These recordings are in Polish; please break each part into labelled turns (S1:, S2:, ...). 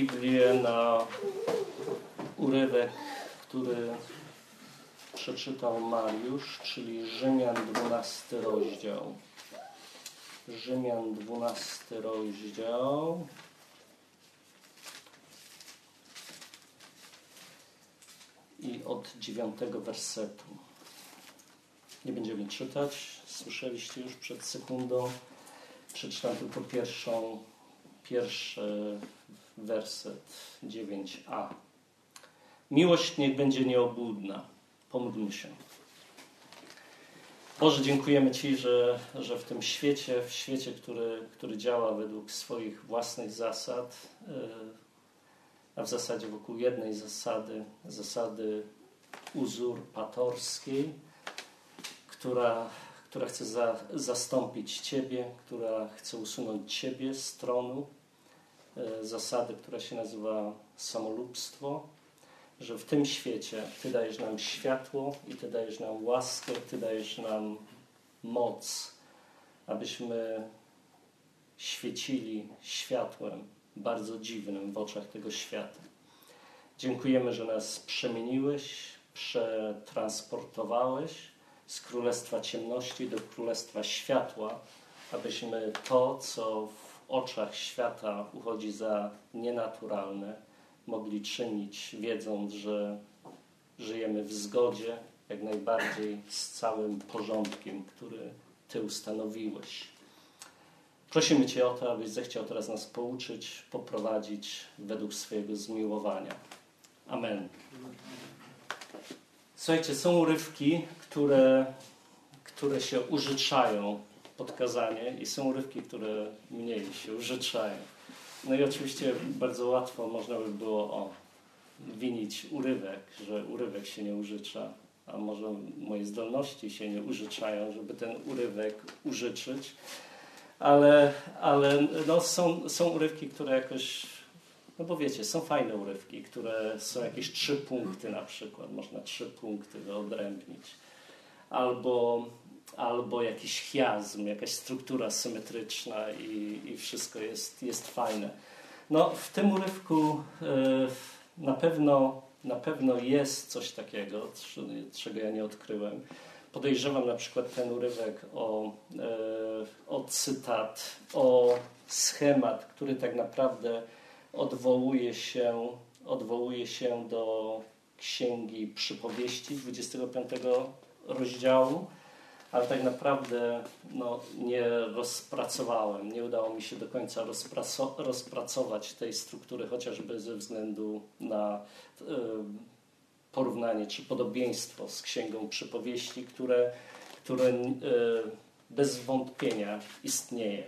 S1: Biblię na urywek, który przeczytał Mariusz, czyli Rzymian 12 rozdział. Rzymian 12 rozdział. I od 9 wersetu. Nie będziemy czytać, słyszeliście już przed sekundą. Przeczytam tylko pierwszy werset 9a. Miłość niech będzie nieobłudna. Pomódlmy się. Boże, dziękujemy Ci, że w tym świecie, który działa według swoich własnych zasad, a w zasadzie wokół jednej zasady uzurpatorskiej, która chce zastąpić Ciebie, która chce usunąć Ciebie z tronu, zasady, która się nazywa samolubstwo, że w tym świecie Ty dajesz nam światło i Ty dajesz nam łaskę, Ty dajesz nam moc, abyśmy świecili światłem bardzo dziwnym w oczach tego świata. Dziękujemy, że nas przemieniłeś, przetransportowałeś z królestwa ciemności do królestwa światła, abyśmy to, co w oczach świata uchodzi za nienaturalne, mogli czynić, wiedząc, że żyjemy w zgodzie jak najbardziej z całym porządkiem, który Ty ustanowiłeś. Prosimy Cię o to, abyś zechciał teraz nas pouczyć, poprowadzić według swojego zmiłowania. Amen. Słuchajcie, są urywki, które się użyczają pod kazanie i są urywki, które mniej się użyczają. No i oczywiście bardzo łatwo można by było winić urywek, że urywek się nie użycza, a może moje zdolności się nie użyczają, żeby ten urywek użyczyć. Ale no są urywki, które jakoś, no bo wiecie, są fajne urywki, które są jakieś 3 punkty na przykład, można 3 punkty wyodrębnić. Albo jakiś chiazm, jakaś struktura symetryczna i wszystko jest fajne. No w tym urywku na pewno jest coś takiego, czego ja nie odkryłem. Podejrzewam na przykład ten urywek o cytat, o schemat, który tak naprawdę odwołuje się do Księgi Przypowieści 25 rozdziału, ale tak naprawdę nie rozpracowałem, nie udało mi się do końca rozpracować tej struktury, chociażby ze względu na porównanie czy podobieństwo z Księgą Przypowieści, które bez wątpienia istnieje.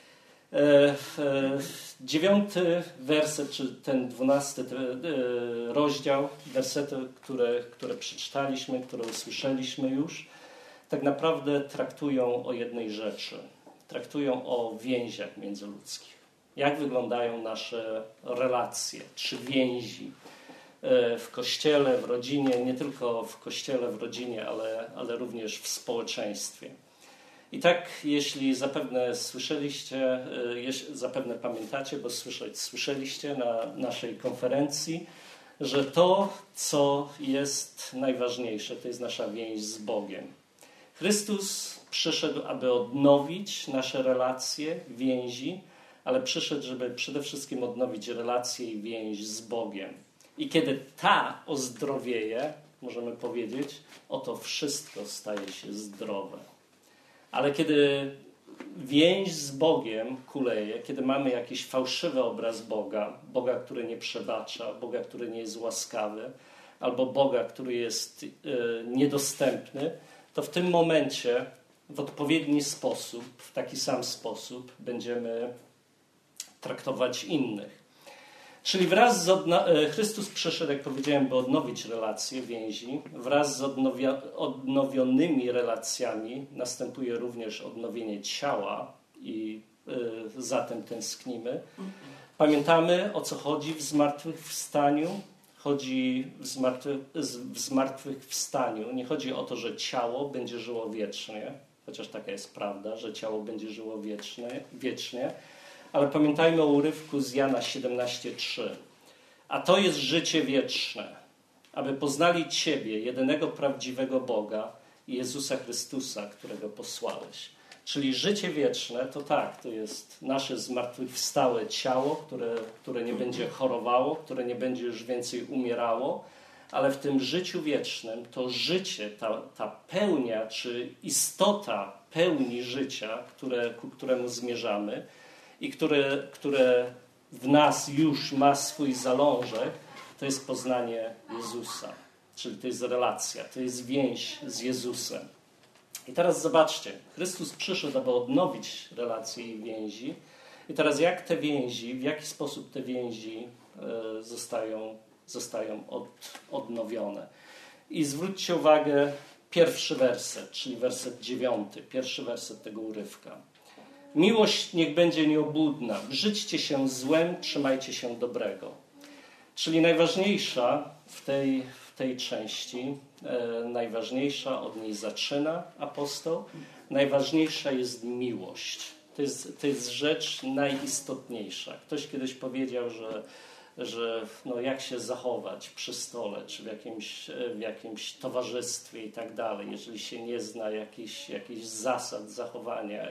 S1: 9 werset, czy ten 12 rozdział, wersety, które przeczytaliśmy, które usłyszeliśmy już, tak naprawdę traktują o jednej rzeczy. Traktują o więziach międzyludzkich. Jak wyglądają nasze relacje, czy więzi w Kościele, w rodzinie, nie tylko w Kościele, w rodzinie, ale również w społeczeństwie. I tak, jeśli zapewne słyszeliście, zapewne pamiętacie, bo słyszeliście na naszej konferencji, że to, co jest najważniejsze, to jest nasza więź z Bogiem. Chrystus przyszedł, aby odnowić nasze relacje, więzi, ale przyszedł, żeby przede wszystkim odnowić relacje i więź z Bogiem. I kiedy ta ozdrowieje, możemy powiedzieć, oto wszystko staje się zdrowe. Ale kiedy więź z Bogiem kuleje, kiedy mamy jakiś fałszywy obraz Boga, który nie przebacza, Boga, który nie jest łaskawy, albo Boga, który jest niedostępny, to w tym momencie w odpowiedni sposób, w taki sam sposób będziemy traktować innych. Czyli Chrystus przyszedł, jak powiedziałem, by odnowić relacje, więzi. Wraz z odnowionymi relacjami następuje również odnowienie ciała i zatem tęsknimy. Pamiętamy, o co chodzi w zmartwychwstaniu. Chodzi w zmartwychwstaniu. Nie chodzi o to, że ciało będzie żyło wiecznie, chociaż taka jest prawda, że ciało będzie żyło wiecznie, ale pamiętajmy o urywku z Jana 17:3. A to jest życie wieczne, aby poznali Ciebie, jedynego prawdziwego Boga i Jezusa Chrystusa, którego posłałeś. Czyli życie wieczne to tak, to jest nasze zmartwychwstałe ciało, które nie będzie chorowało, które nie będzie już więcej umierało, ale w tym życiu wiecznym to życie, ta pełnia czy istota pełni życia, ku któremu zmierzamy i które w nas już ma swój zalążek, to jest poznanie Jezusa. Czyli to jest relacja, to jest więź z Jezusem. I teraz zobaczcie, Chrystus przyszedł, aby odnowić relacje i więzi. I teraz w jaki sposób te więzi zostają odnowione. I zwróćcie uwagę, pierwszy werset, czyli werset 9, pierwszy werset tego urywka. Miłość niech będzie nieobłudna, brzydźcie się złem, trzymajcie się dobrego. Czyli najważniejsza w tej części, najważniejsza, od niej zaczyna apostoł, najważniejsza jest miłość. To jest rzecz najistotniejsza. Ktoś kiedyś powiedział, że jak się zachować przy stole, czy w jakimś towarzystwie i tak dalej, jeżeli się nie zna jakichś zasad zachowania,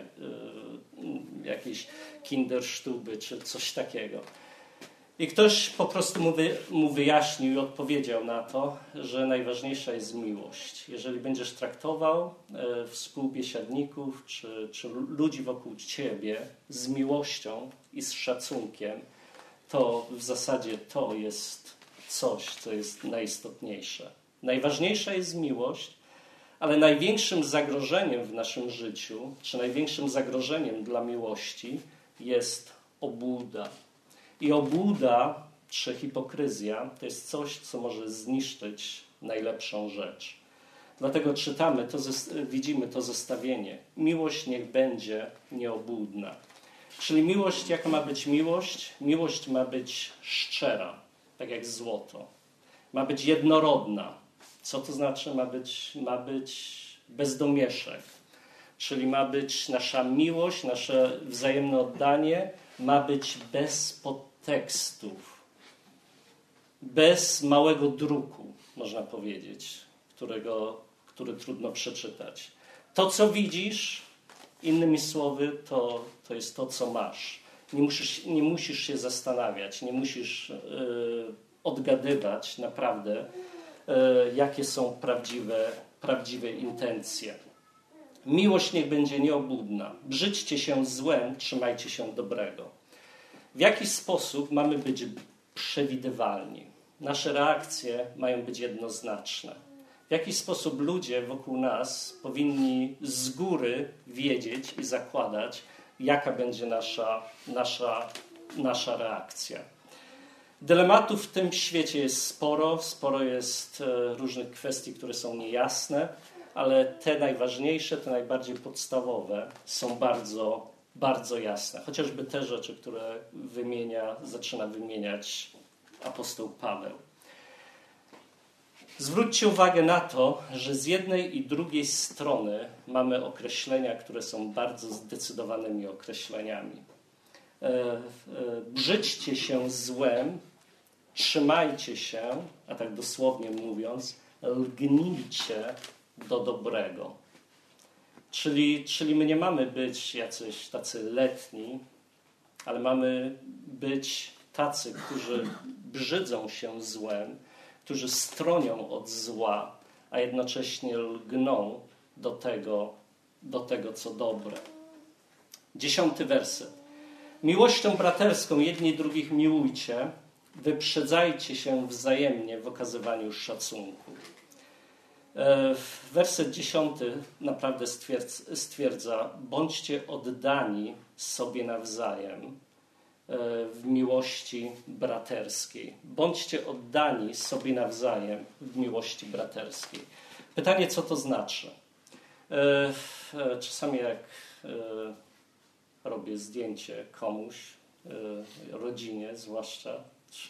S1: jakiejś kindersztuby, czy coś takiego. I ktoś po prostu mu wyjaśnił i odpowiedział na to, że najważniejsza jest miłość. Jeżeli będziesz traktował współbiesiadników czy ludzi wokół ciebie z miłością i z szacunkiem, to w zasadzie to jest coś, co jest najistotniejsze. Najważniejsza jest miłość, ale największym zagrożeniem w naszym życiu, czy największym zagrożeniem dla miłości jest obłuda. I obłuda, czy hipokryzja, to jest coś, co może zniszczyć najlepszą rzecz. Dlatego widzimy to zestawienie. Miłość niech będzie nieobłudna. Czyli miłość, jaka ma być miłość? Miłość ma być szczera, tak jak złoto. Ma być jednorodna. Co to znaczy? Ma być bez domieszek. Czyli ma być nasza miłość, nasze wzajemne oddanie, ma być bez podtekstów, bez małego druku, można powiedzieć, który trudno przeczytać. To, co widzisz, innymi słowy, to jest to, co masz. Nie musisz się zastanawiać, nie musisz odgadywać naprawdę, jakie są prawdziwe intencje. Miłość niech będzie nieobłudna. Brzydźcie się złem, trzymajcie się dobrego. W jaki sposób mamy być przewidywalni? Nasze reakcje mają być jednoznaczne. W jaki sposób ludzie wokół nas powinni z góry wiedzieć i zakładać, jaka będzie nasza reakcja. Dylematów w tym świecie jest sporo jest różnych kwestii, które są niejasne, ale te najważniejsze, te najbardziej podstawowe są bardzo, bardzo jasne. Chociażby te rzeczy, które zaczyna wymieniać apostoł Paweł. Zwróćcie uwagę na to, że z jednej i drugiej strony mamy określenia, które są bardzo zdecydowanymi określeniami. Brzydźcie się złem, trzymajcie się, a tak dosłownie mówiąc, lgnijcie do dobrego. Czyli my nie mamy być jacyś tacy letni, ale mamy być tacy, którzy brzydzą się złem, którzy stronią od zła, a jednocześnie lgną do tego, co dobre. 10 werset. Miłością braterską jedni drugich miłujcie, wyprzedzajcie się wzajemnie w okazywaniu szacunku. Werset 10 naprawdę stwierdza, bądźcie oddani sobie nawzajem w miłości braterskiej. Bądźcie oddani sobie nawzajem w miłości braterskiej. Pytanie, co to znaczy? Czasami jak robię zdjęcie komuś, rodzinie zwłaszcza,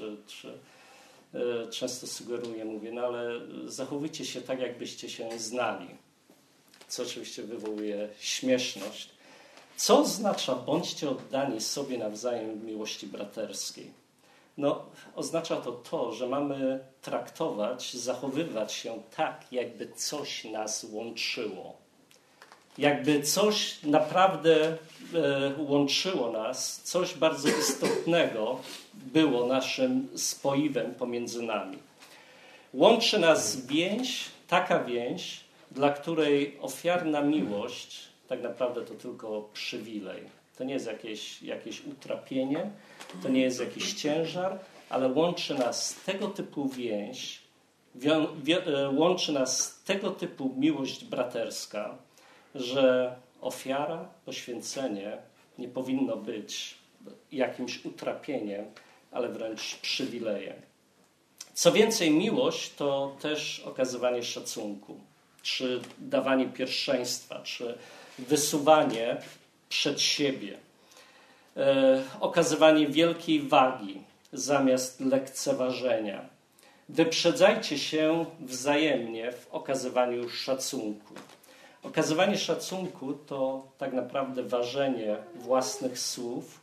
S1: często sugeruję, mówię, ale zachowujcie się tak, jakbyście się znali. Co oczywiście wywołuje śmieszność. Co oznacza bądźcie oddani sobie nawzajem w miłości braterskiej? No, oznacza to, że mamy traktować, zachowywać się tak, jakby coś nas łączyło. Jakby coś naprawdę łączyło nas, coś bardzo istotnego było naszym spoiwem pomiędzy nami. Łączy nas więź, taka więź, dla której ofiarna miłość tak naprawdę to tylko przywilej. To nie jest jakieś utrapienie, to nie jest jakiś ciężar, ale łączy nas tego typu więź, łączy nas tego typu miłość braterska, że ofiara, poświęcenie nie powinno być jakimś utrapieniem, ale wręcz przywilejem. Co więcej, miłość to też okazywanie szacunku, czy dawanie pierwszeństwa, czy wysuwanie przed siebie, okazywanie wielkiej wagi zamiast lekceważenia. Wyprzedzajcie się wzajemnie w okazywaniu szacunku. Okazywanie szacunku to tak naprawdę ważenie własnych słów,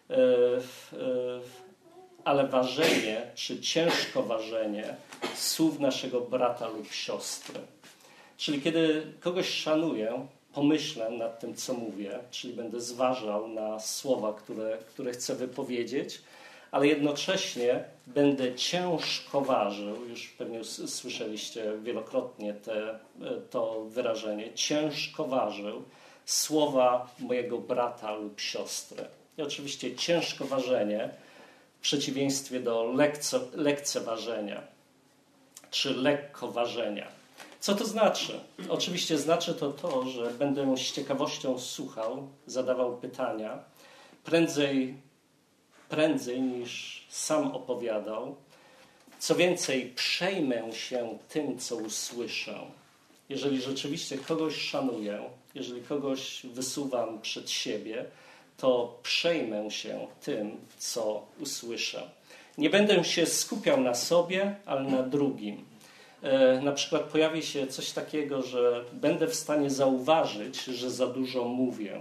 S1: ale ważenie, czy ciężko ważenie słów naszego brata lub siostry. Czyli kiedy kogoś szanuję, pomyślę nad tym, co mówię, czyli będę zważał na słowa, które chcę wypowiedzieć, ale jednocześnie będę ciężko ważył, już pewnie słyszeliście wielokrotnie to wyrażenie, ciężko ważył słowa mojego brata lub siostry. I oczywiście ciężko ważenie w przeciwieństwie do lekceważenia czy lekkoważenia. Co to znaczy? Oczywiście znaczy to, że będę z ciekawością słuchał, zadawał pytania, prędzej niż sam opowiadał. Co więcej, przejmę się tym, co usłyszę. Jeżeli rzeczywiście kogoś szanuję, jeżeli kogoś wysuwam przed siebie, to przejmę się tym, co usłyszę. Nie będę się skupiał na sobie, ale na drugim. Na przykład pojawi się coś takiego, że będę w stanie zauważyć, że za dużo mówię.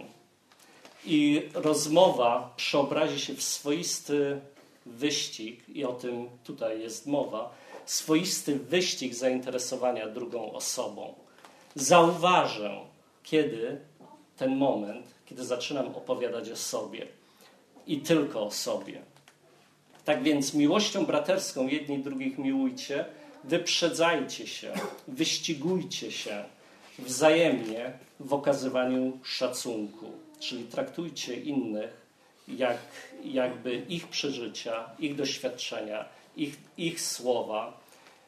S1: I rozmowa przeobrazi się w swoisty wyścig, i o tym tutaj jest mowa, swoisty wyścig zainteresowania drugą osobą. Zauważę, kiedy ten moment, kiedy zaczynam opowiadać o sobie i tylko o sobie. Tak więc miłością braterską jedni drugich miłujcie, wyprzedzajcie się, wyścigujcie się wzajemnie w okazywaniu szacunku. Czyli traktujcie innych jakby ich przeżycia, ich doświadczenia, ich słowa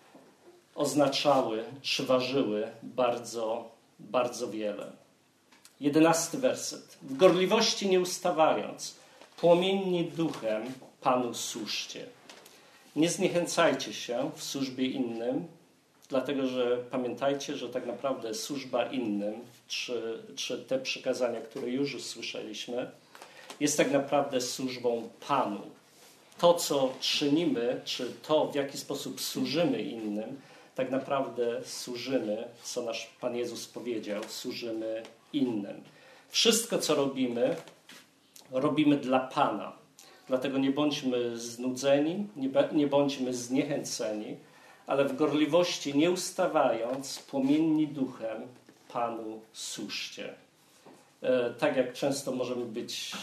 S1: oznaczały czy ważyły bardzo, bardzo wiele. 11 werset. W gorliwości nie ustawając, płomienni duchem Panu służcie. Nie zniechęcajcie się w służbie innym, dlatego że pamiętajcie, że tak naprawdę służba innym, czy te przykazania, które już usłyszeliśmy, jest tak naprawdę służbą Panu. To, co czynimy, czy to, w jaki sposób służymy innym, tak naprawdę służymy, co nasz Pan Jezus powiedział, służymy innym. Wszystko, co robimy, robimy dla Pana. Dlatego nie bądźmy znudzeni, nie bądźmy zniechęceni, ale w gorliwości nie ustawając, płomienni duchem Panu służcie. Tak jak często możemy być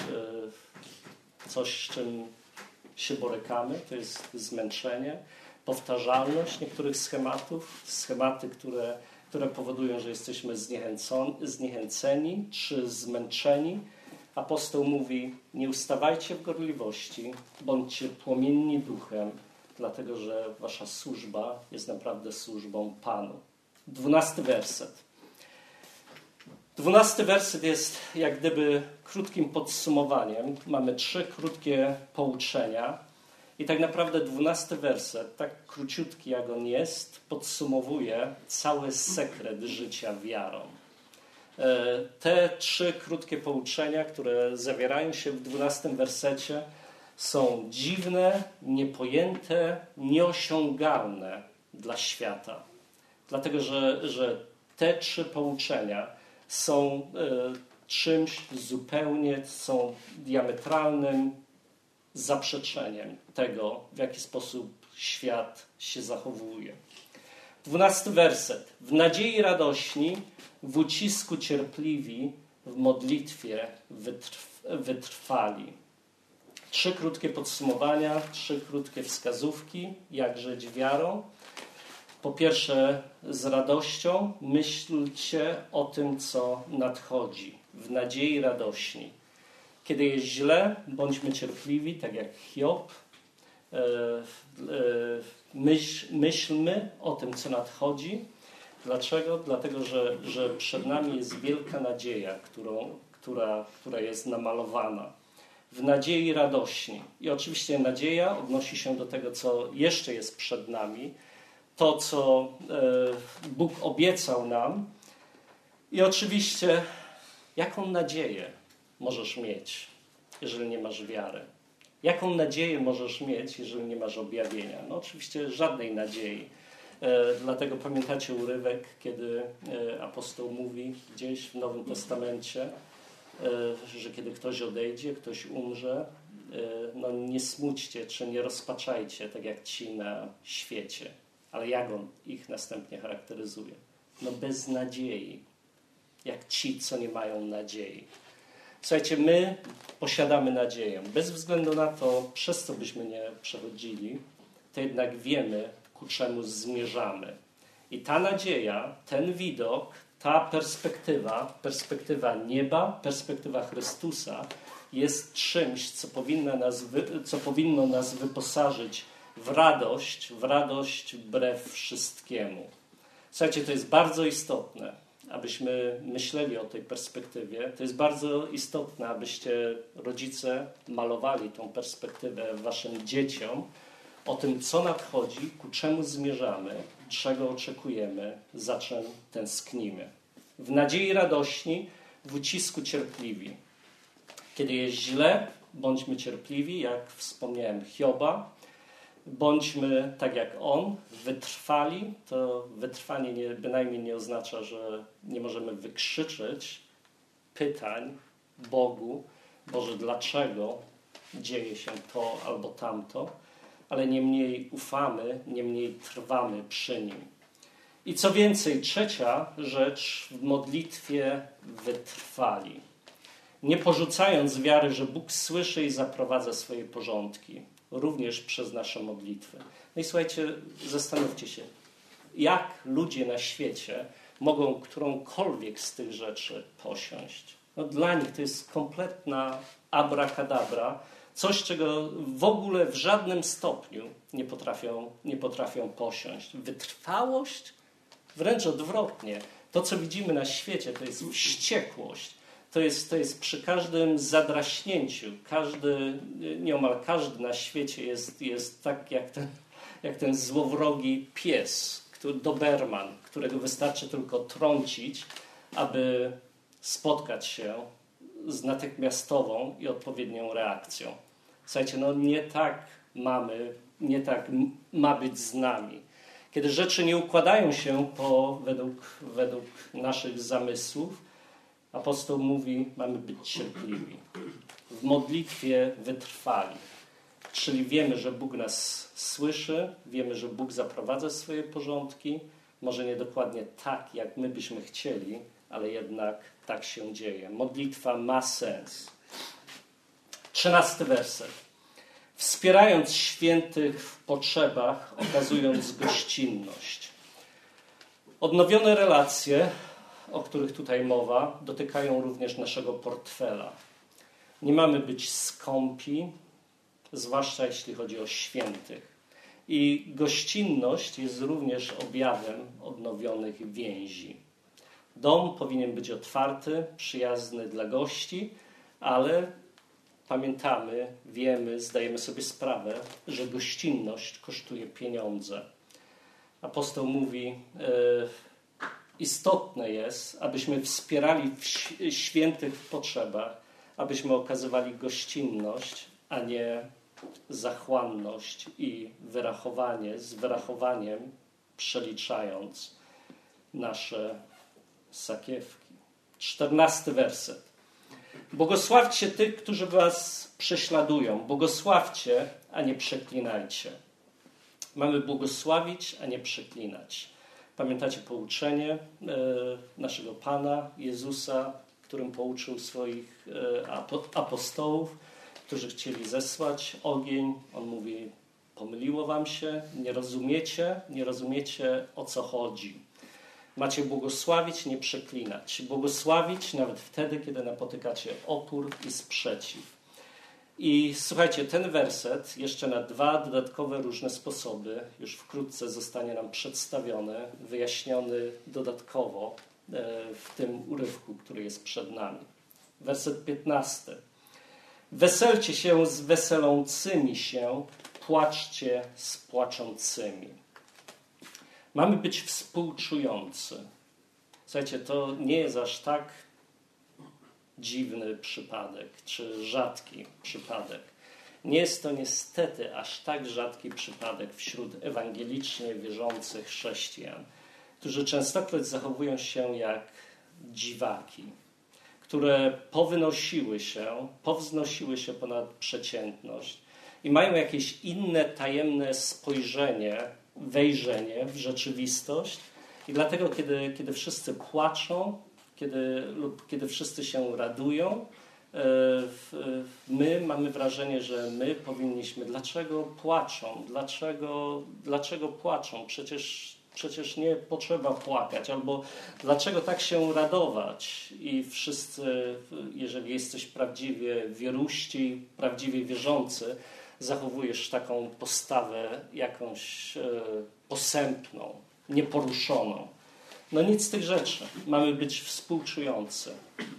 S1: coś, z czym się borykamy, to jest zmęczenie, powtarzalność niektórych schematów, schematy, które powodują, że jesteśmy zniechęceni czy zmęczeni. Apostoł mówi, nie ustawajcie w gorliwości, bądźcie płomienni duchem, dlatego że wasza służba jest naprawdę służbą Panu. 12 werset. 12 werset jest jak gdyby krótkim podsumowaniem. Mamy 3 krótkie pouczenia i tak naprawdę 12 werset, tak króciutki jak on jest, podsumowuje cały sekret życia wiarą. Te 3 krótkie pouczenia, które zawierają się w 12 wersecie, są dziwne, niepojęte, nieosiągalne dla świata. Dlatego, że te 3 pouczenia są czymś zupełnie, są diametralnym zaprzeczeniem tego, w jaki sposób świat się zachowuje. 12 werset. W nadziei radośni, w ucisku cierpliwi, w modlitwie wytrwali. 3 krótkie podsumowania, 3 krótkie wskazówki, jak żyć wiarą. Po pierwsze, z radością myślcie o tym, co nadchodzi. W nadziei radośni. Kiedy jest źle, bądźmy cierpliwi, tak jak Hiob. Myślmy o tym, co nadchodzi. Dlaczego? Dlatego, że przed nami jest wielka nadzieja, która jest namalowana. W nadziei radośni. I oczywiście nadzieja odnosi się do tego, co jeszcze jest przed nami. To, co Bóg obiecał nam. I oczywiście, jaką nadzieję możesz mieć, jeżeli nie masz wiary? Jaką nadzieję możesz mieć, jeżeli nie masz objawienia? No oczywiście żadnej nadziei. Dlatego pamiętacie urywek, kiedy apostoł mówi gdzieś w Nowym Testamencie, że kiedy ktoś odejdzie, ktoś umrze, no nie smućcie, czy nie rozpaczajcie, tak jak ci na świecie. Ale jak on ich następnie charakteryzuje? No bez nadziei. Jak ci, co nie mają nadziei. Słuchajcie, my posiadamy nadzieję. Bez względu na to, przez co byśmy nie przechodzili, to jednak wiemy, ku czemu zmierzamy. I ta nadzieja, ten widok, ta perspektywa nieba, perspektywa Chrystusa jest czymś, co powinno nas wyposażyć w radość wbrew wszystkiemu. Słuchajcie, to jest bardzo istotne, abyśmy myśleli o tej perspektywie. To jest bardzo istotne, abyście rodzice malowali tą perspektywę waszym dzieciom o tym, co nadchodzi, ku czemu zmierzamy, czego oczekujemy, za czym tęsknimy. W nadziei radośni, w ucisku cierpliwi. Kiedy jest źle, bądźmy cierpliwi, jak wspomniałem Hioba. Bądźmy tak jak on, wytrwali. To wytrwanie bynajmniej nie oznacza, że nie możemy wykrzyczeć pytań Bogu, Boże, dlaczego dzieje się to albo tamto, ale niemniej ufamy, niemniej trwamy przy Nim. I co więcej, trzecia rzecz, w modlitwie wytrwali. Nie porzucając wiary, że Bóg słyszy i zaprowadza swoje porządki, również przez nasze modlitwy. No i słuchajcie, zastanówcie się, jak ludzie na świecie mogą którąkolwiek z tych rzeczy posiąść. No dla nich to jest kompletna abracadabra, coś, czego w ogóle w żadnym stopniu nie potrafią posiąść. Wytrwałość? Wręcz odwrotnie. To, co widzimy na świecie, to jest wściekłość. To jest przy każdym zadraśnięciu. Nieomal każdy na świecie jest tak jak ten złowrogi pies, doberman, którego wystarczy tylko trącić, aby spotkać się z natychmiastową i odpowiednią reakcją. Słuchajcie, no nie tak ma być z nami. Kiedy rzeczy nie układają się według naszych zamysłów, apostoł mówi, mamy być cierpliwi. W modlitwie wytrwali. Czyli wiemy, że Bóg nas słyszy, wiemy, że Bóg zaprowadza swoje porządki. Może nie dokładnie tak, jak my byśmy chcieli, ale jednak tak się dzieje. Modlitwa ma sens. 13 werset. Wspierając świętych w potrzebach, okazując gościnność. Odnowione relacje, o których tutaj mowa, dotykają również naszego portfela. Nie mamy być skąpi, zwłaszcza jeśli chodzi o świętych. I gościnność jest również objawem odnowionych więzi. Dom powinien być otwarty, przyjazny dla gości, ale pamiętamy, wiemy, zdajemy sobie sprawę, że gościnność kosztuje pieniądze. Apostoł mówi, istotne jest, abyśmy wspierali świętych w potrzebach, abyśmy okazywali gościnność, a nie zachłanność i z wyrachowaniem przeliczając nasze sakiewki. 14 werset. Błogosławcie tych, którzy was prześladują. Błogosławcie, a nie przeklinajcie. Mamy błogosławić, a nie przeklinać. Pamiętacie pouczenie naszego Pana Jezusa, którym pouczył swoich apostołów, którzy chcieli zesłać ogień. On mówi, pomyliło wam się, nie rozumiecie o co chodzi. Macie błogosławić, nie przeklinać. Błogosławić nawet wtedy, kiedy napotykacie opór i sprzeciw. I słuchajcie, ten werset jeszcze na 2 dodatkowe różne sposoby już wkrótce zostanie nam przedstawiony, wyjaśniony dodatkowo w tym urywku, który jest przed nami. Werset 15. Weselcie się z weselącymi się, płaczcie z płaczącymi. Mamy być współczujący. Słuchajcie, to nie jest aż tak dziwny przypadek, czy rzadki przypadek. Nie jest to niestety aż tak rzadki przypadek wśród ewangelicznie wierzących chrześcijan, którzy częstokroć zachowują się jak dziwaki, które powznosiły się ponad przeciętność i mają jakieś inne tajemne spojrzenie, wejrzenie w rzeczywistość. I dlatego, kiedy wszyscy płaczą, kiedy wszyscy się radują, my mamy wrażenie, że my powinniśmy, dlaczego płaczą, dlaczego płaczą, przecież nie potrzeba płakać, albo dlaczego tak się radować. I wszyscy, jeżeli jesteś prawdziwie wieruści, prawdziwie wierzący, zachowujesz taką postawę jakąś posępną, nieporuszoną. No nic z tych rzeczy. Mamy być współczujący.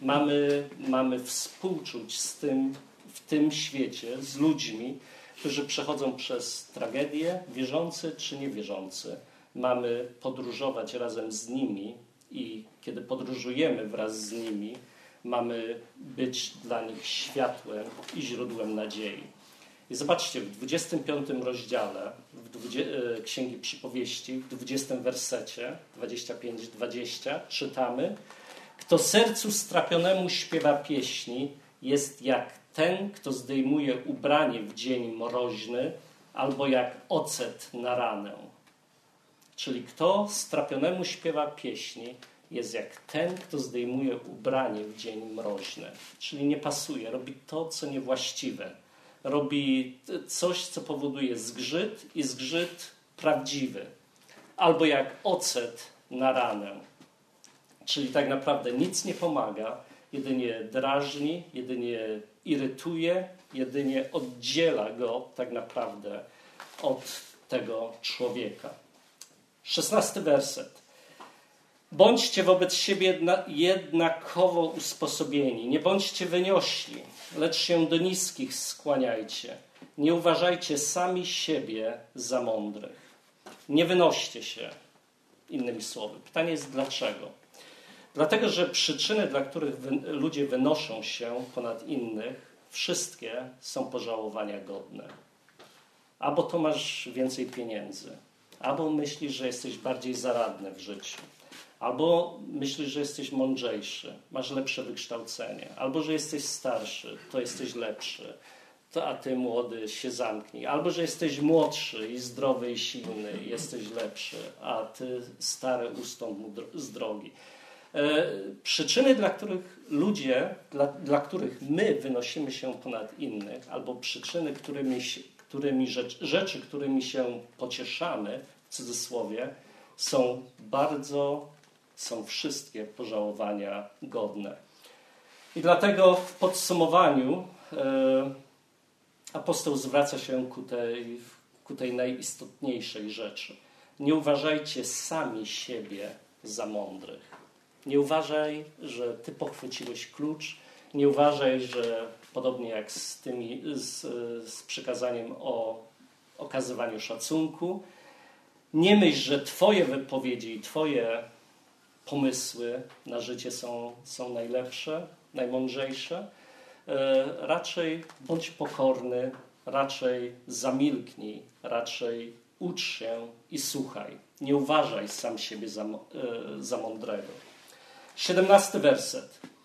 S1: Mamy współczuć w tym świecie z ludźmi, którzy przechodzą przez tragedię, wierzący czy niewierzący. Mamy podróżować razem z nimi i kiedy podróżujemy wraz z nimi, mamy być dla nich światłem i źródłem nadziei. I zobaczcie, w 25 rozdziale Księgi Przypowieści, w 20 wersecie, 25-20, czytamy: Kto sercu strapionemu śpiewa pieśni, jest jak ten, kto zdejmuje ubranie w dzień mroźny, albo jak ocet na ranę. Czyli kto strapionemu śpiewa pieśni, jest jak ten, kto zdejmuje ubranie w dzień mroźny. Czyli nie pasuje, robi to, co niewłaściwe. Robi coś, co powoduje zgrzyt i zgrzyt prawdziwy. Albo jak ocet na ranę. Czyli tak naprawdę nic nie pomaga, jedynie drażni, jedynie irytuje, jedynie oddziela go tak naprawdę od tego człowieka. 16 werset. Bądźcie wobec siebie jednakowo usposobieni. Nie bądźcie wyniośli, lecz się do niskich skłaniajcie. Nie uważajcie sami siebie za mądrych. Nie wynoście się, innymi słowy. Pytanie jest dlaczego? Dlatego, że przyczyny, dla których ludzie wynoszą się ponad innych, wszystkie są pożałowania godne. Albo to masz więcej pieniędzy, albo myślisz, że jesteś bardziej zaradny w życiu, albo myślisz, że jesteś mądrzejszy, masz lepsze wykształcenie, albo że jesteś starszy, to jesteś lepszy, a ty młody się zamknij, albo że jesteś młodszy i zdrowy i silny i jesteś lepszy, a ty stary ustąp mu z drogi. Przyczyny, dla których dla których my wynosimy się ponad innych, albo przyczyny, którymi się pocieszamy, w cudzysłowie, są wszystkie pożałowania godne. I dlatego w podsumowaniu apostoł zwraca się ku tej najistotniejszej rzeczy. Nie uważajcie sami siebie za mądrych. Nie uważaj, że ty pochwyciłeś klucz. Nie uważaj, że podobnie jak z przykazaniem o okazywaniu szacunku, nie myśl, że twoje wypowiedzi i twoje pomysły na życie są najlepsze, najmądrzejsze. Raczej bądź pokorny, raczej zamilknij, raczej ucz się i słuchaj. Nie uważaj sam siebie za mądrego. 17 werset.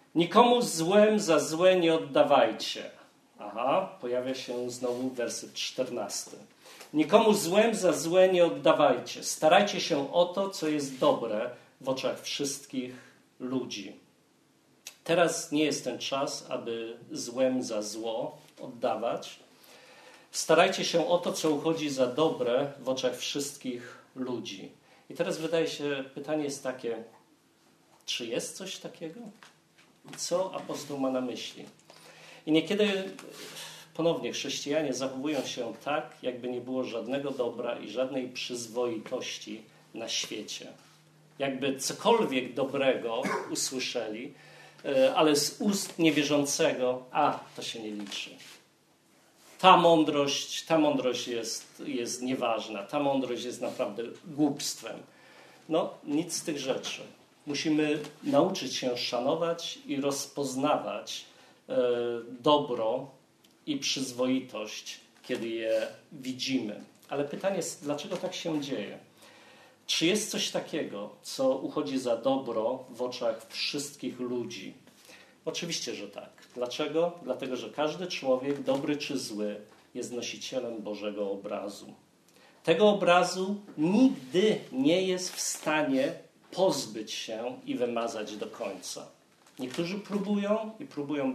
S1: Nikomu złem za złe nie oddawajcie. Aha, pojawia się znowu werset 14. Nikomu złem za złe nie oddawajcie. Starajcie się o to, co jest dobre w oczach wszystkich ludzi. Teraz nie jest ten czas, aby złem za zło oddawać. Starajcie się o to, co uchodzi za dobre w oczach wszystkich ludzi. I teraz wydaje się, pytanie jest takie, czy jest coś takiego? Co apostoł ma na myśli? I niekiedy ponownie chrześcijanie zachowują się tak, jakby nie było żadnego dobra i żadnej przyzwoitości na świecie. Jakby cokolwiek dobrego usłyszeli, ale z ust niewierzącego, to się nie liczy. Ta mądrość jest nieważna, ta mądrość jest naprawdę głupstwem. No, nic z tych rzeczy. Musimy nauczyć się szanować i rozpoznawać dobro i przyzwoitość, kiedy je widzimy. Ale pytanie jest, dlaczego tak się dzieje? Czy jest coś takiego, co uchodzi za dobro w oczach wszystkich ludzi? Oczywiście, że tak. Dlaczego? Dlatego, że każdy człowiek, dobry czy zły, jest nosicielem Bożego obrazu. Tego obrazu nigdy nie jest w stanie pozbyć się i wymazać do końca. Niektórzy próbują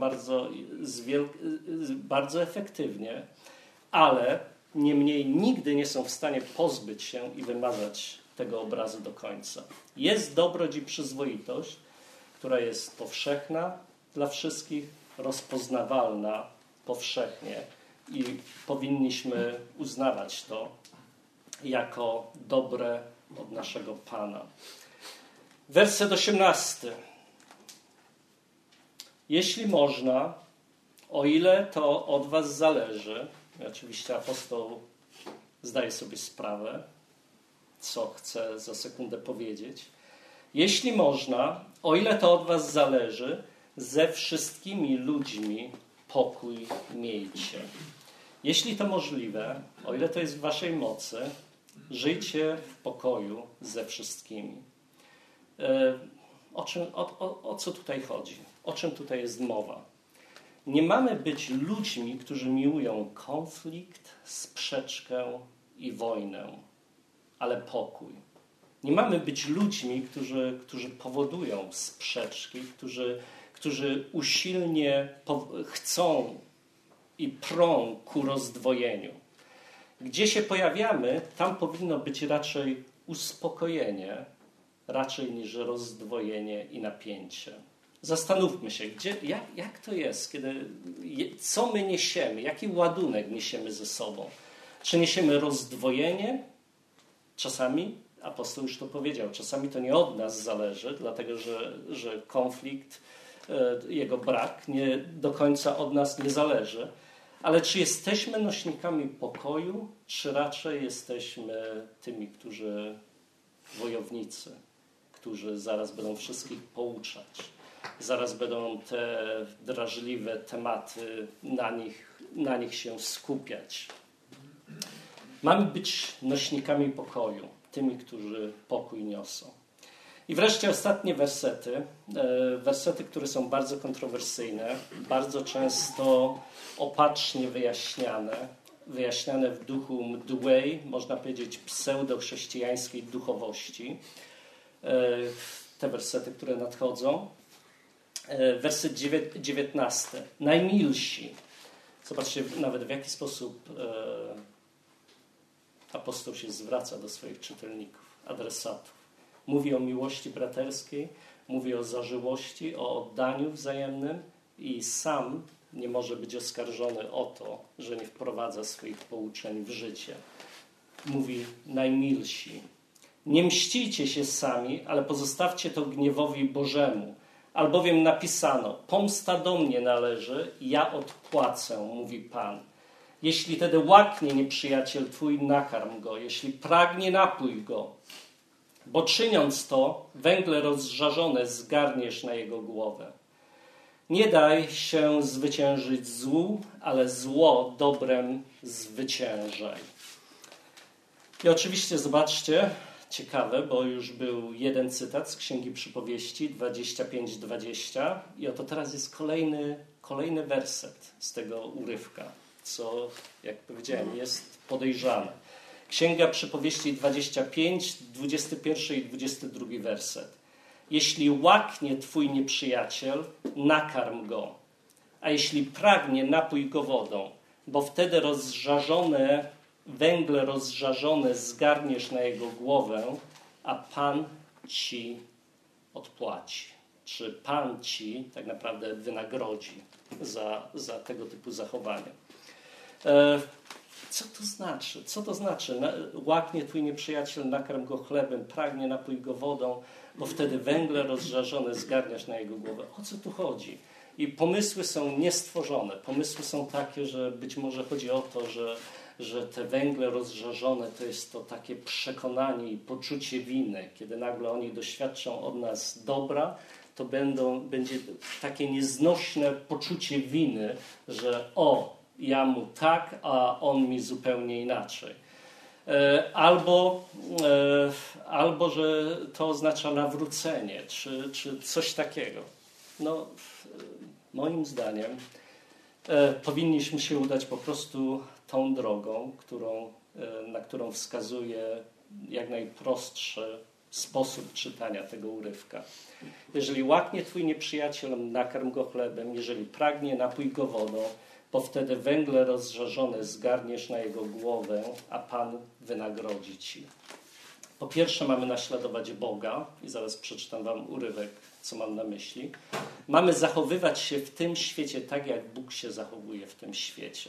S1: bardzo efektywnie, ale niemniej nigdy nie są w stanie pozbyć się i wymazać tego obrazu do końca. Jest dobroć i przyzwoitość, która jest powszechna dla wszystkich, rozpoznawalna powszechnie i powinniśmy uznawać to jako dobre od naszego Pana. Werset 18. Jeśli można, o ile to od was zależy, i oczywiście apostoł zdaje sobie sprawę, co chcę za sekundę powiedzieć. Jeśli można, o ile to od was zależy, ze wszystkimi ludźmi pokój miejcie. Jeśli to możliwe, o ile to jest w waszej mocy, żyjcie w pokoju ze wszystkimi. O co tutaj chodzi? O czym tutaj jest mowa? Nie mamy być ludźmi, którzy miłują konflikt, sprzeczkę i wojnę, ale pokój. Nie mamy być ludźmi, którzy powodują sprzeczki, którzy usilnie chcą i prą ku rozdwojeniu. Gdzie się pojawiamy, tam powinno być raczej uspokojenie, raczej niż rozdwojenie i napięcie. Zastanówmy się, jak to jest, co my niesiemy, jaki ładunek niesiemy ze sobą. Czy niesiemy rozdwojenie? Czasami, apostoł już to powiedział, czasami to nie od nas zależy, dlatego że konflikt, jego brak nie do końca od nas nie zależy. Ale czy jesteśmy nośnikami pokoju, czy raczej jesteśmy tymi, wojownicy, którzy zaraz będą wszystkich pouczać? Zaraz będą te drażliwe tematy na nich się skupiać. Mamy być nośnikami pokoju, tymi, którzy pokój niosą. I wreszcie ostatnie wersety, które są bardzo kontrowersyjne, bardzo często opatrznie wyjaśniane w duchu mdłej, można powiedzieć pseudochrześcijańskiej duchowości. Te wersety, które nadchodzą. Werset 19. Najmilsi. Zobaczcie nawet w jaki sposób apostoł się zwraca do swoich czytelników, adresatów. Mówi o miłości braterskiej, mówi o zażyłości, o oddaniu wzajemnym i sam nie może być oskarżony o to, że nie wprowadza swoich pouczeń w życie. Mówi najmilsi. Nie mścijcie się sami, ale pozostawcie to gniewowi Bożemu. Albowiem napisano, pomsta do mnie należy, ja odpłacę, mówi Pan. Jeśli tedy łaknie nieprzyjaciel twój, nakarm go. Jeśli pragnie, napój go. Bo czyniąc to, węgle rozżarzone zgarniesz na jego głowę. Nie daj się zwyciężyć złu, ale zło dobrem zwyciężaj. I oczywiście zobaczcie, ciekawe, bo już był jeden cytat z Księgi Przypowieści 25:20 i oto teraz jest kolejny werset z tego urywka, co, jak powiedziałem, jest podejrzane. Księga Przypowieści 25, 21 i 22 werset. Jeśli łaknie twój nieprzyjaciel, nakarm go, a jeśli pragnie, napój go wodą, bo wtedy węgle rozżarzone zgarniesz na jego głowę, a Pan ci odpłaci. Czy Pan ci tak naprawdę wynagrodzi za tego typu zachowanie. Co to znaczy? Co to znaczy? Łaknie twój nieprzyjaciel, nakarm go chlebem, pragnie, napój go wodą, bo wtedy węgle rozżarzone zgarniasz na jego głowę. O co tu chodzi? I pomysły są niestworzone. Pomysły są takie, że być może chodzi o to, że te węgle rozżarzone to jest to takie przekonanie i poczucie winy. Kiedy nagle oni doświadczą od nas dobra, to będzie takie nieznośne poczucie winy, że ja mu tak, a on mi zupełnie inaczej. Albo że to oznacza nawrócenie, czy coś takiego. No, moim zdaniem powinniśmy się udać po prostu tą drogą, na którą wskazuje jak najprostszy sposób czytania tego urywka. Jeżeli łaknie twój nieprzyjaciel, nakarm go chlebem, jeżeli pragnie, napój go wodą, bo wtedy węgle rozżarzone zgarniesz na jego głowę, a Pan wynagrodzi ci. Po pierwsze mamy naśladować Boga i zaraz przeczytam wam urywek, co mam na myśli. Mamy zachowywać się w tym świecie tak, jak Bóg się zachowuje w tym świecie.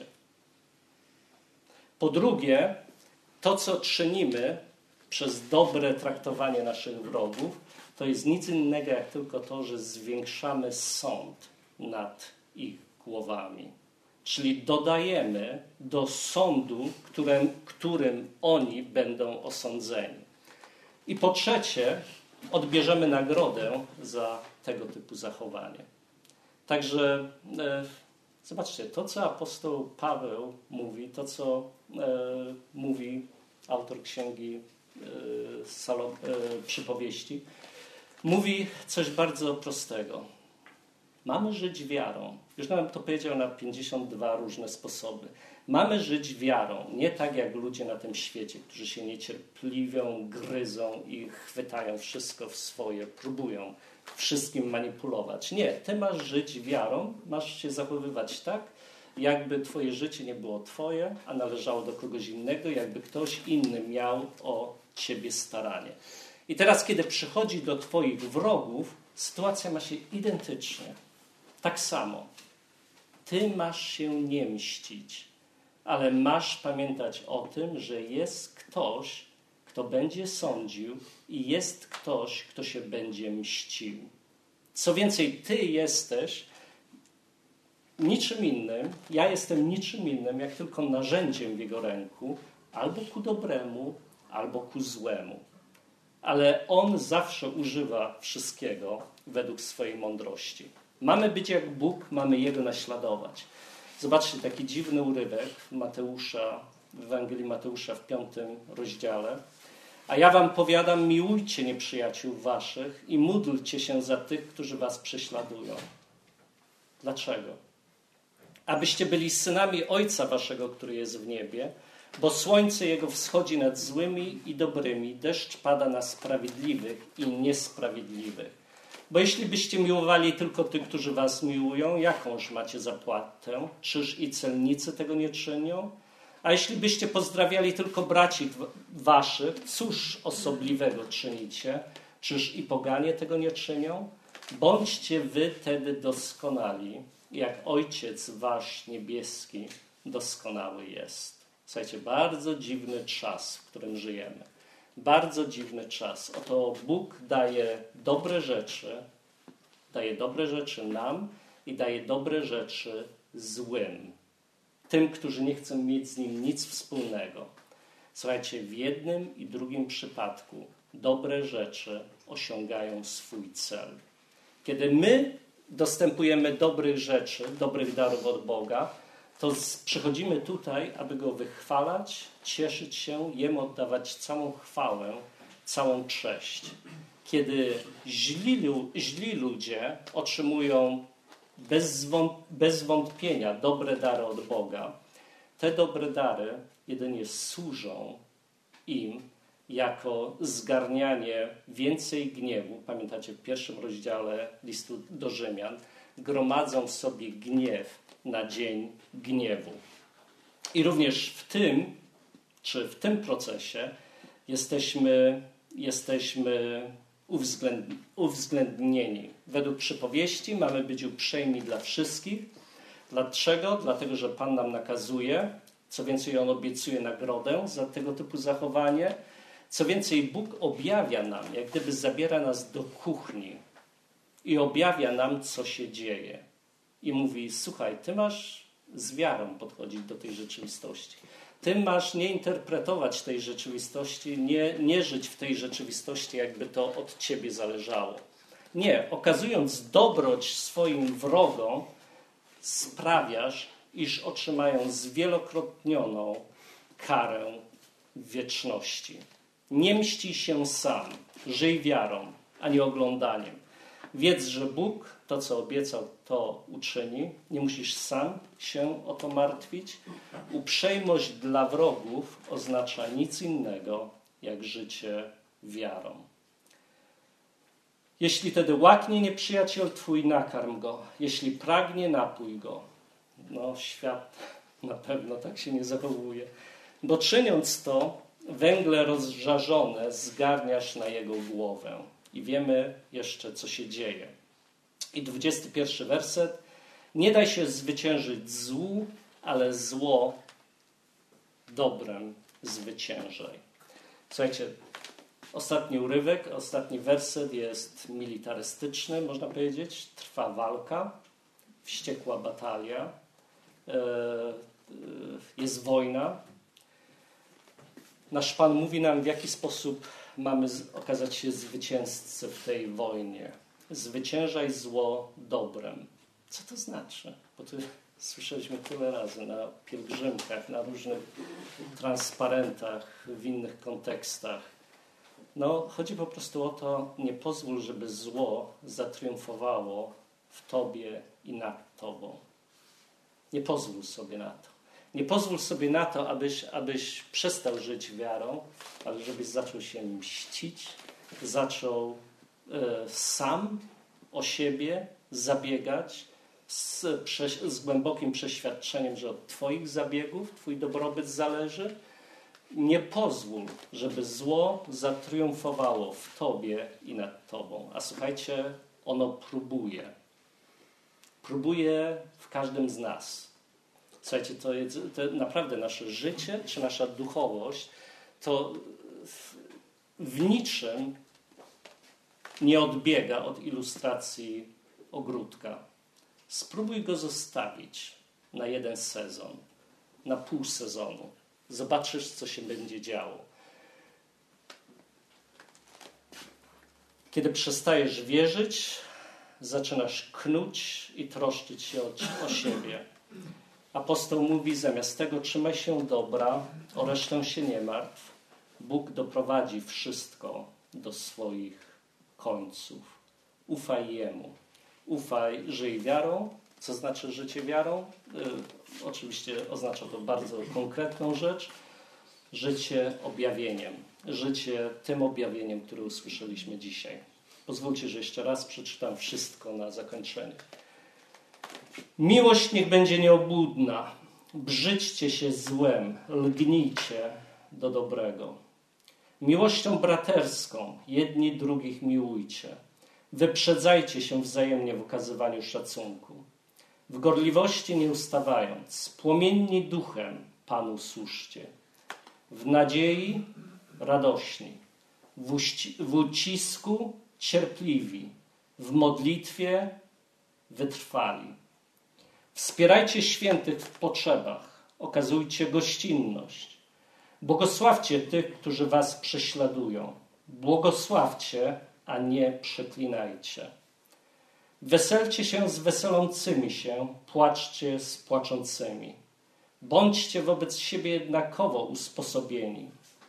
S1: Po drugie, to co czynimy przez dobre traktowanie naszych wrogów, to jest nic innego jak tylko to, że zwiększamy sąd nad ich głowami. Czyli dodajemy do sądu, którym oni będą osądzeni. I po trzecie, odbierzemy nagrodę za tego typu zachowanie. Także zobaczcie, to co apostoł Paweł mówi, to co mówi autor Księgi Przypowieści, mówi coś bardzo prostego. Mamy żyć wiarą. Już nam to powiedział na 52 różne sposoby. Mamy żyć wiarą, nie tak jak ludzie na tym świecie, którzy się niecierpliwią, gryzą i chwytają wszystko w swoje, próbują wszystkim manipulować. Nie, ty masz żyć wiarą, masz się zachowywać tak, jakby twoje życie nie było twoje, a należało do kogoś innego, jakby ktoś inny miał o ciebie staranie. I teraz, kiedy przychodzi do twoich wrogów, sytuacja ma się identycznie. Tak samo. Ty masz się nie mścić, ale masz pamiętać o tym, że jest ktoś, kto będzie sądził i jest ktoś, kto się będzie mścił. Co więcej, ty jesteś niczym innym, ja jestem niczym innym, jak tylko narzędziem w jego ręku, albo ku dobremu, albo ku złemu. Ale on zawsze używa wszystkiego według swojej mądrości. Mamy być jak Bóg, mamy Jego naśladować. Zobaczcie, taki dziwny urywek w Ewangelii Mateusza w 5 rozdziale. A ja wam powiadam, miłujcie nieprzyjaciół waszych i módlcie się za tych, którzy was prześladują. Dlaczego? Abyście byli synami Ojca waszego, który jest w niebie, bo słońce Jego wschodzi nad złymi i dobrymi, deszcz pada na sprawiedliwych i niesprawiedliwych. Bo jeśli byście miłowali tylko tych, którzy was miłują, jakąż macie zapłatę? Czyż i celnicy tego nie czynią? A jeśli byście pozdrawiali tylko braci waszych, cóż osobliwego czynicie? Czyż i poganie tego nie czynią? Bądźcie wy tedy doskonali, jak Ojciec wasz niebieski doskonały jest. Słuchajcie, bardzo dziwny czas, w którym żyjemy. Bardzo dziwny czas. Oto Bóg daje dobre rzeczy nam i daje dobre rzeczy złym. Tym, którzy nie chcą mieć z Nim nic wspólnego. Słuchajcie, w jednym i drugim przypadku dobre rzeczy osiągają swój cel. Kiedy my dostępujemy dobrych rzeczy, dobrych darów od Boga, to przychodzimy tutaj, aby Go wychwalać, cieszyć się, Jemu oddawać całą chwałę całą cześć. Kiedy źli ludzie otrzymują bez wątpienia dobre dary od Boga, te dobre dary jedynie służą im jako zgarnianie więcej gniewu. Pamiętacie, w 1 rozdziale listu do Rzymian gromadzą w sobie gniew na dzień gniewu. I również w tym procesie jesteśmy uwzględnieni. Według przypowieści mamy być uprzejmi dla wszystkich. Dlaczego? Dlatego, że Pan nam nakazuje. Co więcej, On obiecuje nagrodę za tego typu zachowanie. Co więcej, Bóg objawia nam, jak gdyby zabiera nas do kuchni i objawia nam, co się dzieje. I mówi, słuchaj, ty masz z wiarą podchodzić do tej rzeczywistości. Ty masz nie interpretować tej rzeczywistości, nie żyć w tej rzeczywistości, jakby to od ciebie zależało. Nie, okazując dobroć swoim wrogom, sprawiasz, iż otrzymają zwielokrotnioną karę w wieczności. Nie mści się sam, żyj wiarą, a nie oglądaniem. Wiedz, że Bóg to, co obiecał, to uczyni. Nie musisz sam się o to martwić. Uprzejmość dla wrogów oznacza nic innego, jak życie wiarą. Jeśli tedy łaknie nieprzyjaciel twój, nakarm go. Jeśli pragnie, napój go. No, świat na pewno tak się nie zachowuje. Bo czyniąc to, węgle rozżarzone zgarniasz na jego głowę. I wiemy jeszcze, co się dzieje. I 21 werset. Nie daj się zwyciężyć złu, ale zło dobrem zwyciężaj. Słuchajcie, ostatni urywek, ostatni werset jest militarystyczny, można powiedzieć. Trwa walka, wściekła batalia, jest wojna. Nasz Pan mówi nam, w jaki sposób mamy okazać się zwycięzcy w tej wojnie. Zwyciężaj zło dobrem. Co to znaczy? Bo to słyszeliśmy tyle razy na pielgrzymkach, na różnych transparentach, w innych kontekstach. No, chodzi po prostu o to, nie pozwól, żeby zło zatriumfowało w tobie i nad tobą. Nie pozwól sobie na to. Nie pozwól sobie na to, abyś przestał żyć wiarą, ale żebyś zaczął się mścić, zaczął sam o siebie zabiegać z głębokim przeświadczeniem, że od twoich zabiegów twój dobrobyt zależy. Nie pozwól, żeby zło zatriumfowało w tobie i nad tobą. A słuchajcie, ono próbuje. Próbuje w każdym z nas. Słuchajcie, to naprawdę nasze życie, czy nasza duchowość, to w niczym nie odbiega od ilustracji ogródka. Spróbuj go zostawić na jeden sezon, na pół sezonu. Zobaczysz, co się będzie działo. Kiedy przestajesz wierzyć, zaczynasz knuć i troszczyć się o siebie. Apostoł mówi, zamiast tego trzymaj się dobra, o resztę się nie martw. Bóg doprowadzi wszystko do swoich końców. Ufaj Jemu. Ufaj, żyj wiarą. Co znaczy życie wiarą? Oczywiście oznacza to bardzo konkretną rzecz. Życie objawieniem. Życie tym objawieniem, które usłyszeliśmy dzisiaj. Pozwólcie, że jeszcze raz przeczytam wszystko na zakończenie. Miłość niech będzie nieobłudna. Brzydźcie się złem, lgnijcie do dobrego. Miłością braterską jedni drugich miłujcie. Wyprzedzajcie się wzajemnie w okazywaniu szacunku. W gorliwości nie ustawając, płomienni duchem Panu służcie. W nadziei radośni, w ucisku cierpliwi, w modlitwie wytrwali. Wspierajcie świętych w potrzebach, okazujcie gościnność. Błogosławcie tych, którzy was prześladują. Błogosławcie, a nie przeklinajcie. Weselcie się z weselącymi się, płaczcie z płaczącymi. Bądźcie wobec siebie jednakowo usposobieni.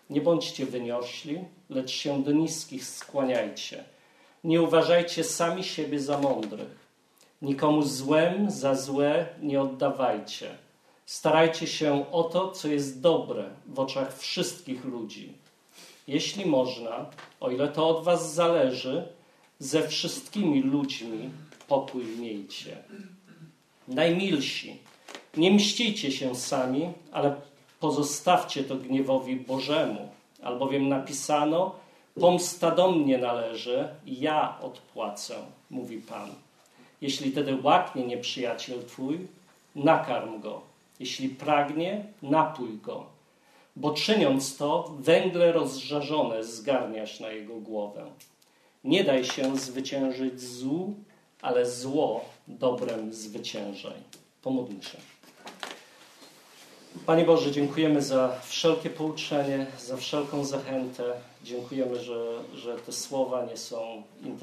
S1: Nie bądźcie wyniośli, lecz się do niskich skłaniajcie. Nie uważajcie sami siebie za mądrych. Nikomu złem za złe nie oddawajcie. Starajcie się o to, co jest dobre w oczach wszystkich ludzi. Jeśli można, o ile to od was zależy, ze wszystkimi ludźmi pokój miejcie. Najmilsi, nie mścicie się sami, ale pozostawcie to gniewowi Bożemu, albowiem napisano: pomsta do mnie należy, ja odpłacę, mówi Pan. Jeśli tedy łaknie nieprzyjaciel twój, nakarm go. Jeśli pragnie, napój go. Bo czyniąc to, węgle rozżarzone zgarniasz na jego głowę. Nie daj się zwyciężyć złu, ale zło dobrem zwyciężaj. Pomódlmy się. Panie Boże, dziękujemy za wszelkie pouczenie, za wszelką zachętę. Dziękujemy, że te słowa nie są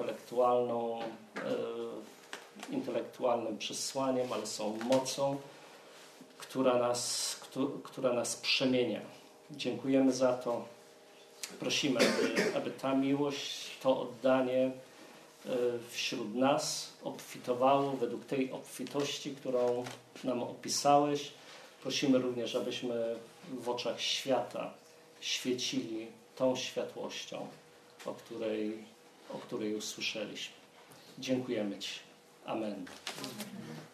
S1: intelektualnym przesłaniem, ale są mocą, która nas przemienia. Dziękujemy za to. Prosimy, aby ta miłość, to oddanie wśród nas obfitowało według tej obfitości, którą nam opisałeś. Prosimy również, abyśmy w oczach świata świecili tą światłością, o której usłyszeliśmy. Dziękujemy Ci. Amen.